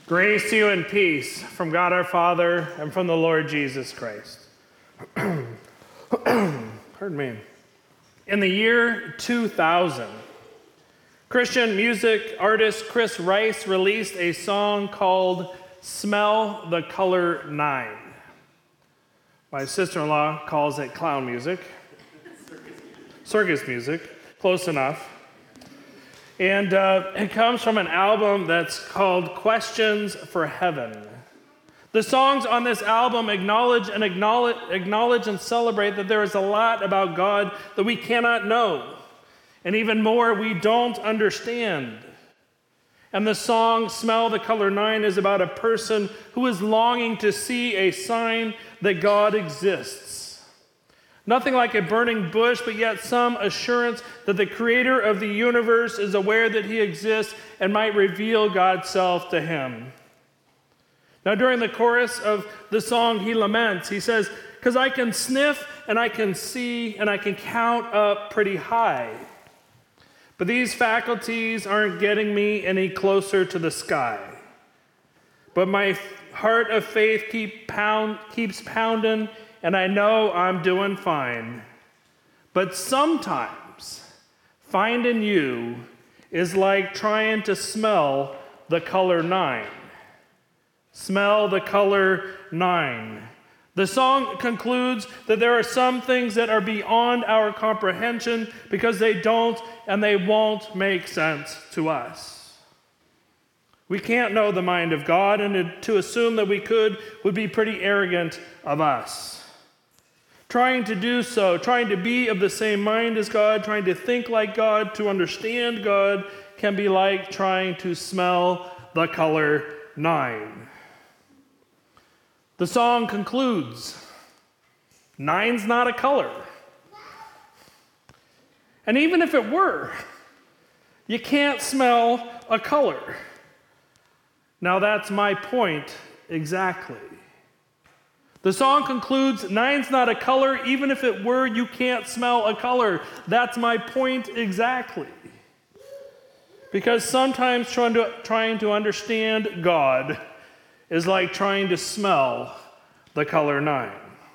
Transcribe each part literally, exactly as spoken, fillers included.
Grace to you and peace from God our Father and from the Lord Jesus Christ. Pardon me. In the year two thousand, Christian music artist Chris Rice released a song called Smell the Color Nine. My sister-in-law calls it clown music. Circus music, close enough. And uh, it comes from an album that's called Questions for Heaven. The songs on this album acknowledge and acknowledge, acknowledge and celebrate that there is a lot about God that we cannot know, and even more we don't understand. And the song Smell the Color Nine is about a person who is longing to see a sign that God exists. Nothing like a burning bush, but yet some assurance that the creator of the universe is aware that he exists and might reveal God's self to him. Now, during the chorus of the song, he laments. He says, "Because I can sniff and I can see and I can count up pretty high. But these faculties aren't getting me any closer to the sky. But my heart of faith keep pound, keeps pounding, and I know I'm doing fine. But sometimes finding you is like trying to smell the color nine. Smell the color nine." The song concludes that there are some things that are beyond our comprehension because they don't and they won't make sense to us. We can't know the mind of God, and to assume that we could would be pretty arrogant of us. Trying to do so, trying to be of the same mind as God, trying to think like God, to understand God, can be like trying to smell the color nine. The song concludes, nine's not a color. And even if it were, you can't smell a color. Now that's my point exactly. The song concludes, nine's not a color. Even if it were, you can't smell a color. That's my point exactly. Because sometimes trying to, trying to understand God is like trying to smell the color nine.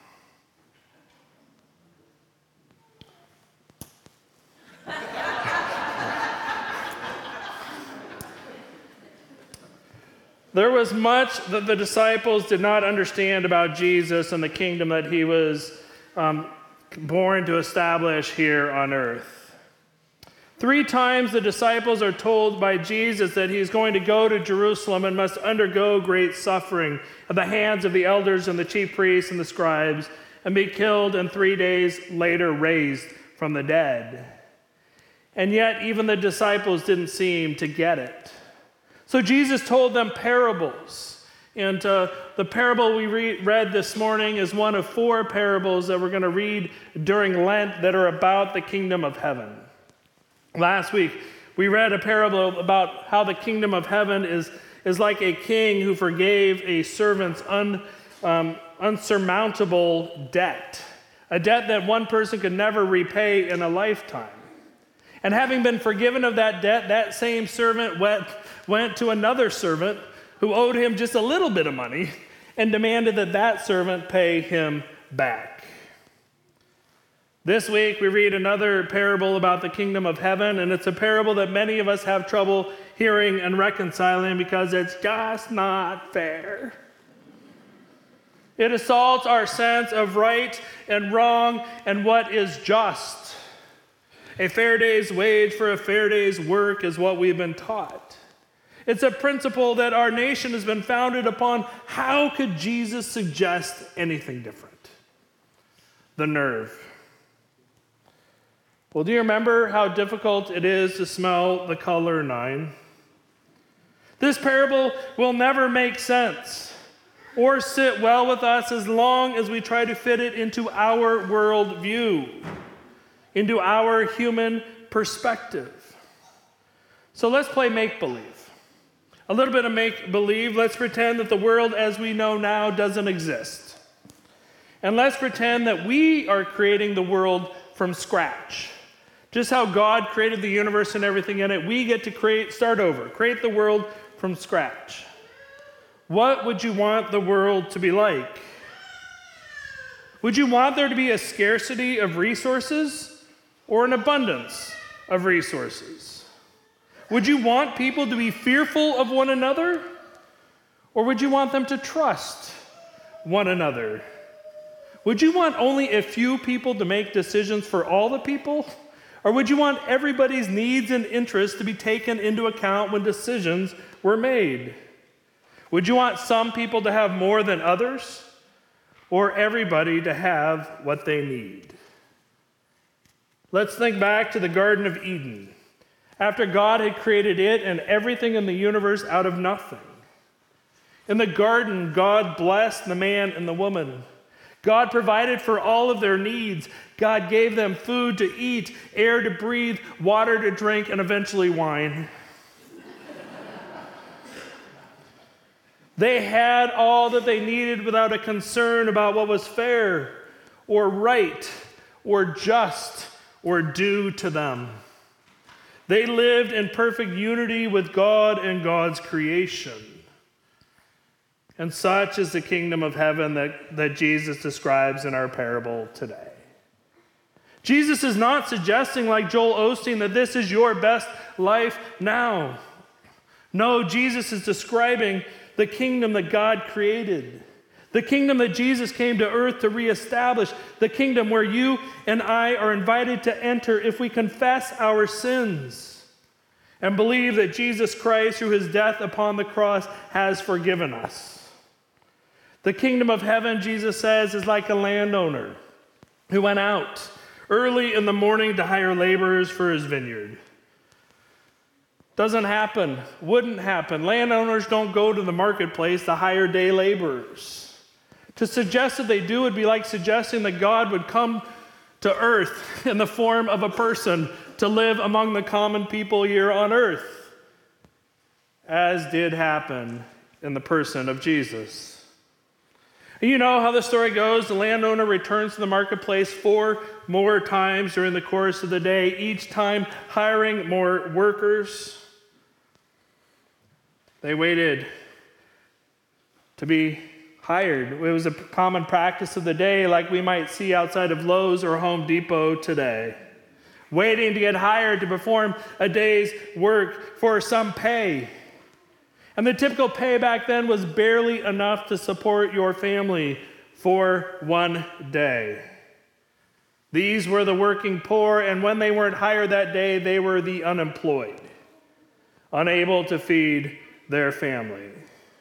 There was much that the disciples did not understand about Jesus and the kingdom that he was um, born to establish here on earth. Three times the disciples are told by Jesus that he's going to go to Jerusalem and must undergo great suffering at the hands of the elders and the chief priests and the scribes, and be killed and three days later raised from the dead. And yet even the disciples didn't seem to get it. So Jesus told them parables. And uh, the parable we re- read this morning is one of four parables that we're going to read during Lent that are about the kingdom of heaven. Last week, we read a parable about how the kingdom of heaven is, is like a king who forgave a servant's un, um, unsurmountable debt, a debt that one person could never repay in a lifetime. And having been forgiven of that debt, that same servant went, went to another servant who owed him just a little bit of money and demanded that that servant pay him back. This week, we read another parable about the kingdom of heaven, and it's a parable that many of us have trouble hearing and reconciling because it's just not fair. It assaults our sense of right and wrong and what is just. A fair day's wage for a fair day's work is what we've been taught. It's a principle that our nation has been founded upon. How could Jesus suggest anything different? The nerve. Well, do you remember how difficult it is to smell the color nine? This parable will never make sense or sit well with us as long as we try to fit it into our worldview, into our human perspective. So let's play make-believe. A little bit of make-believe. Let's pretend that the world as we know now doesn't exist. And let's pretend that we are creating the world from scratch. Just how God created the universe and everything in it, we get to create, start over, create the world from scratch. what would you want the world to be like? Would you want there to be a scarcity of resources or an abundance of resources? Would you want people to be fearful of one another, or would you want them to trust one another? Would you want only a few people to make decisions for all the people, or would you want everybody's needs and interests to be taken into account when decisions were made? Would you want some people to have more than others, or everybody to have what they need? Let's think back to the Garden of Eden, after God had created it and everything in the universe out of nothing. In the garden, God blessed the man and the woman. God provided for all of their needs. God gave them food to eat, air to breathe, water to drink, and eventually wine. They had all that they needed without a concern about what was fair or right or just or due to them. They lived in perfect unity with God and God's creation. And such is the kingdom of heaven that, that Jesus describes in our parable today. Jesus is not suggesting, like Joel Osteen, that this is your best life now. No, Jesus is describing the kingdom that God created, the kingdom that Jesus came to earth to reestablish, the kingdom where you and I are invited to enter if we confess our sins and believe that Jesus Christ, through his death upon the cross, has forgiven us. The kingdom of heaven, Jesus says, is like a landowner who went out early in the morning to hire laborers for his vineyard. Doesn't happen, wouldn't happen. Landowners don't go to the marketplace to hire day laborers. To suggest that they do would be like suggesting that God would come to earth in the form of a person to live among the common people here on earth, as did happen in the person of Jesus. And you know how the story goes. The landowner returns to the marketplace four more times during the course of the day, each time hiring more workers. They waited to be hired. It was a common practice of the day, like we might see outside of Lowe's or Home Depot today. Waiting to get hired to perform a day's work for some pay. And the typical pay back then was barely enough to support your family for one day. These were the working poor, and when they weren't hired that day, they were the unemployed, unable to feed their family.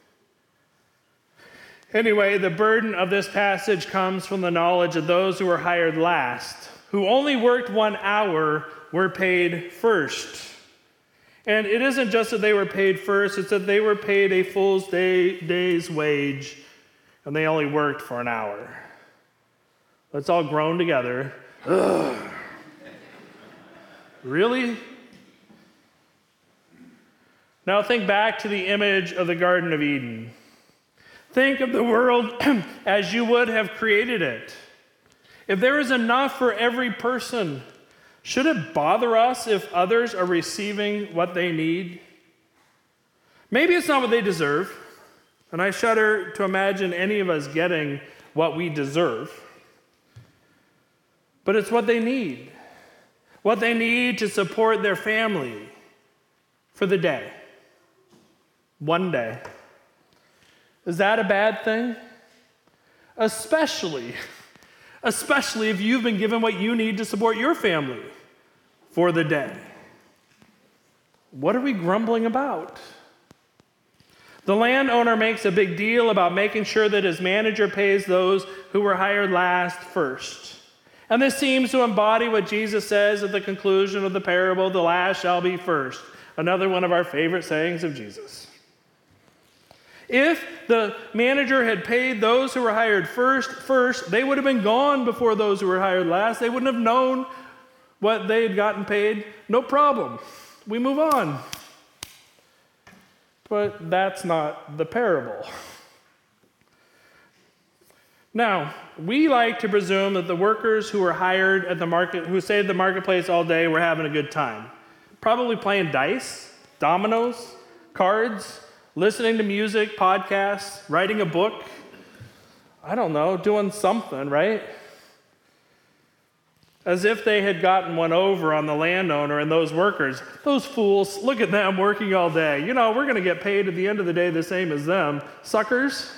Anyway, the burden of this passage comes from the knowledge of those who were hired last, who only worked one hour, were paid first. And it isn't just that they were paid first, it's that they were paid a full day, day's wage, and they only worked for an hour. Let's all groan together. Ugh. Really? Now think back to the image of the Garden of Eden. Think of the world as you would have created it. If there is enough for every person, should it bother us if others are receiving what they need? Maybe it's not what they deserve, and I shudder to imagine any of us getting what we deserve. But it's what they need. What they need to support their family for the day. One day. Is that a bad thing? Especially, especially if you've been given what you need to support your family for the day. What are we grumbling about? The landowner makes a big deal about making sure that his manager pays those who were hired last first. And this seems to embody what Jesus says at the conclusion of the parable, the last shall be first. Another one of our favorite sayings of Jesus. If the manager had paid those who were hired first, first, they would have been gone before those who were hired last. They wouldn't have known what they had gotten paid. No problem. We move on. But that's not the parable. Now, we like to presume that the workers who were hired at the market, who stayed at the marketplace all day, were having a good time. Probably playing dice, dominoes, cards, listening to music, podcasts, writing a book. I don't know, doing something, right? As if they had gotten one over on the landowner and those workers. Those fools, look at them working all day. You know, we're going to get paid at the end of the day the same as them. Suckers.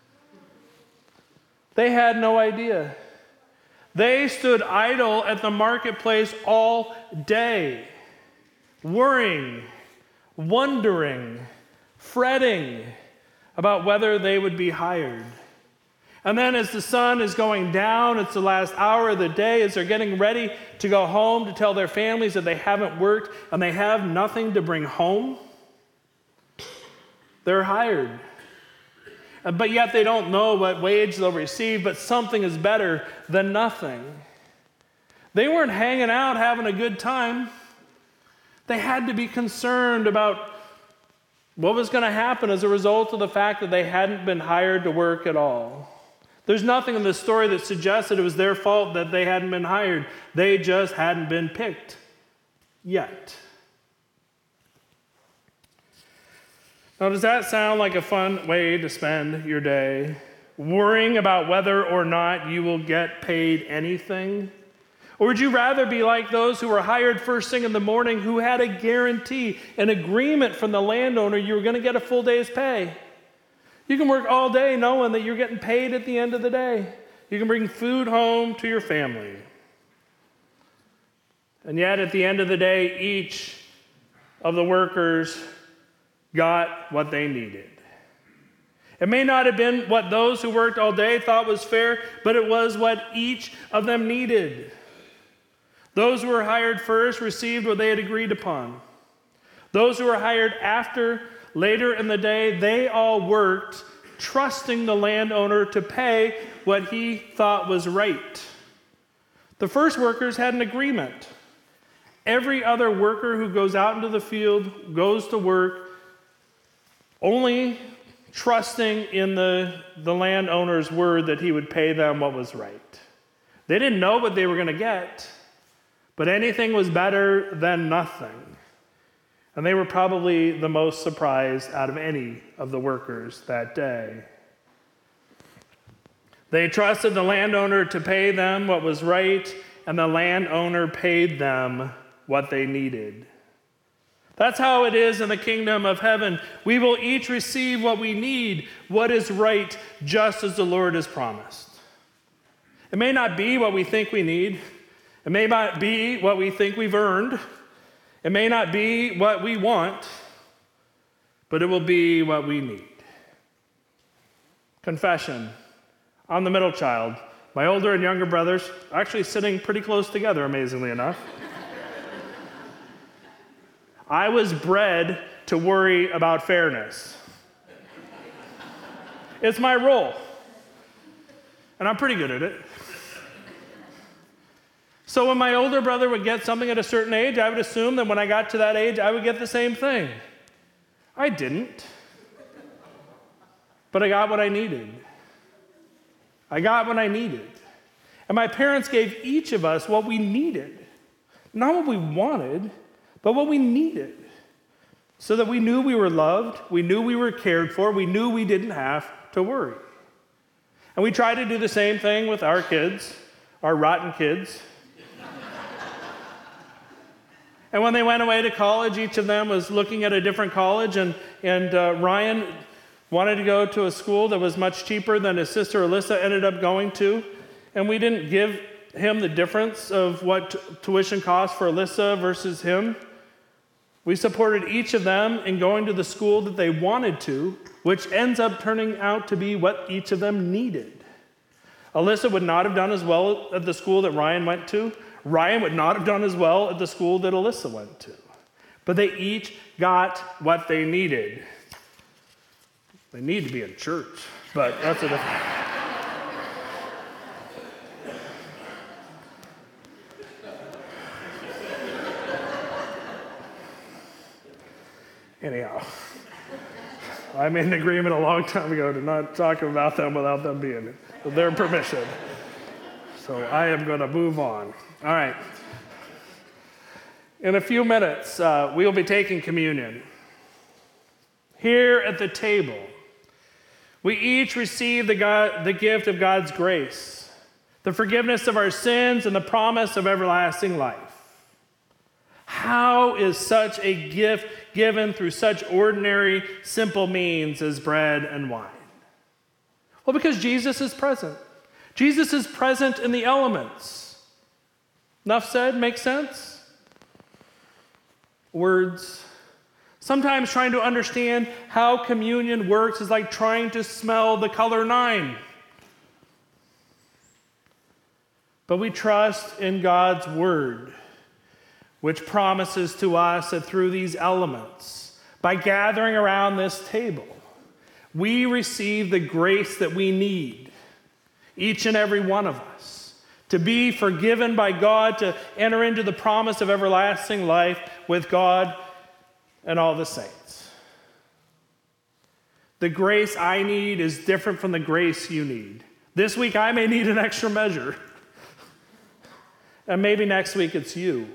They had no idea. They stood idle at the marketplace all day, worrying, wondering, fretting about whether they would be hired. And then as the sun is going down, it's the last hour of the day, as they're getting ready to go home to tell their families that they haven't worked and they have nothing to bring home, they're hired. But yet they don't know what wage they'll receive, but something is better than nothing. They weren't hanging out having a good time. They had to be concerned about what was going to happen as a result of the fact that they hadn't been hired to work at all. There's nothing in the story that suggests that it was their fault that they hadn't been hired. They just hadn't been picked yet. Now, does that sound like a fun way to spend your day? Worrying about whether or not you will get paid anything? Or would you rather be like those who were hired first thing in the morning, who had a guarantee, an agreement from the landowner you were going to get a full day's pay? You can work all day knowing that you're getting paid at the end of the day. You can bring food home to your family. And yet, at the end of the day, each of the workers got what they needed. It may not have been what those who worked all day thought was fair, but it was what each of them needed. Those who were hired first received what they had agreed upon. Those who were hired after, later in the day, they all worked, trusting the landowner to pay what he thought was right. The first workers had an agreement. Every other worker who goes out into the field goes to work only trusting in the, the landowner's word that he would pay them what was right. They didn't know what they were going to get, but anything was better than nothing. And they were probably the most surprised out of any of the workers that day. They trusted the landowner to pay them what was right, and the landowner paid them what they needed. That's how it is in the kingdom of heaven. We will each receive what we need, what is right, just as the Lord has promised. It may not be what we think we need. It may not be what we think we've earned. It may not be what we want, but it will be what we need. Confession. I'm the middle child. My older and younger brothers are actually sitting pretty close together, amazingly enough. I was bred to worry about fairness. It's my role. And I'm pretty good at it. So when my older brother would get something at a certain age, I would assume that when I got to that age, I would get the same thing. I didn't. But I got what I needed. I got what I needed. And my parents gave each of us what we needed. Not what we wanted, but what we needed. So that we knew we were loved, we knew we were cared for, we knew we didn't have to worry. And we try to do the same thing with our kids, our rotten kids. And when they went away to college, each of them was looking at a different college, and, and uh, Ryan wanted to go to a school that was much cheaper than his sister Alyssa ended up going to. And we didn't give him the difference of what t- tuition cost for Alyssa versus him. We supported each of them in going to the school that they wanted to, which ends up turning out to be what each of them needed. Alyssa would not have done as well at the school that Ryan went to. Ryan would not have done as well at the school that Alyssa went to. But they each got what they needed. They need to be in church, but that's a different... Anyhow, I made an agreement a long time ago to not talk about them without them being with their permission. So I am going to move on. All right. In a few minutes, uh, we'll be taking communion. here at the table, we each receive the, God, the gift of God's grace, the forgiveness of our sins, and the promise of everlasting life. How is such a gift given through such ordinary, simple means as bread and wine? Well, because Jesus is present. Jesus is present in the elements. Enough said? Make sense? Words. Sometimes trying to understand how communion works is like trying to smell the color nine. But we trust in God's word, which promises to us that through these elements, by gathering around this table, we receive the grace that we need, each and every one of us, to be forgiven by God, to enter into the promise of everlasting life with God and all the saints. The grace I need is different from the grace you need. This week I may need an extra measure, and maybe next week it's you.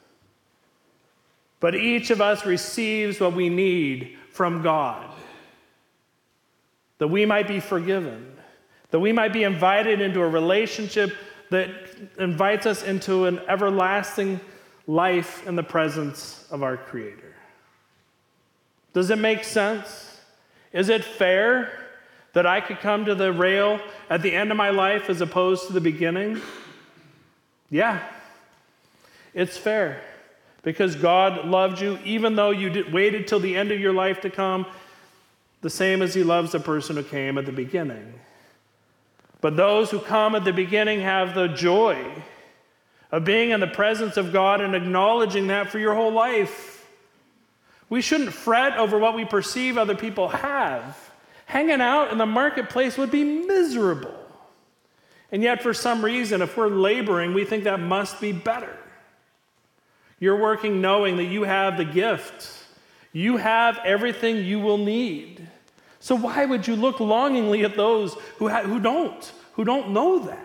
But each of us receives what we need from God, that we might be forgiven, that we might be invited into a relationship that invites us into an everlasting life in the presence of our Creator. Does it make sense? Is it fair that I could come to the rail at the end of my life as opposed to the beginning? Yeah, it's fair. Because God loved you, even though you did, waited till the end of your life to come, the same as he loves the person who came at the beginning. But those who come at the beginning have the joy of being in the presence of God and acknowledging that for your whole life. We shouldn't fret over what we perceive other people have. Hanging out in the marketplace would be miserable. And yet, for some reason, if we're laboring, we think that must be better. You're working knowing that you have the gift. You have everything you will need. So why would you look longingly at those who, ha- who don't, who don't know that?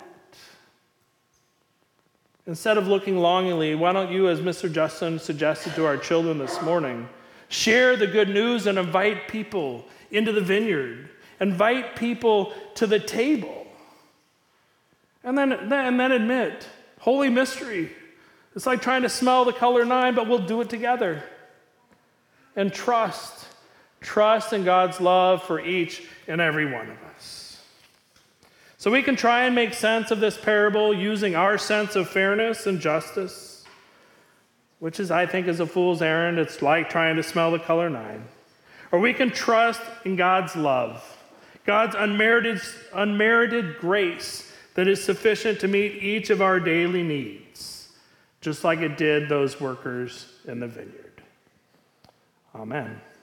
Instead of looking longingly, why don't you, as Mister Justin suggested to our children this morning, share the good news and invite people into the vineyard. Invite people to the table. And then, and then admit, holy mystery. It's like trying to smell the color nine, but we'll do it together. And trust. Trust in God's love for each and every one of us. So we can try and make sense of this parable using our sense of fairness and justice, which is, I think, is a fool's errand. It's like trying to smell the color nine. Or we can trust in God's love, God's unmerited, unmerited grace that is sufficient to meet each of our daily needs, just like it did those workers in the vineyard. Amen.